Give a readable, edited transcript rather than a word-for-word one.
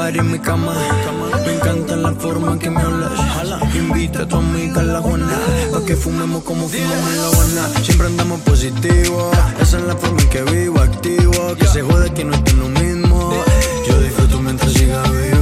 party en mi cama. Me encanta la forma en que me hablas. Invita a tu amiga a la Juana, pa' que fumemos como fumamos en La Habana. Siempre andamos positivo, esa es la forma en que vivo, activo. Que se jode que no estoy lo mismo. Yo disfruto mientras siga vivo.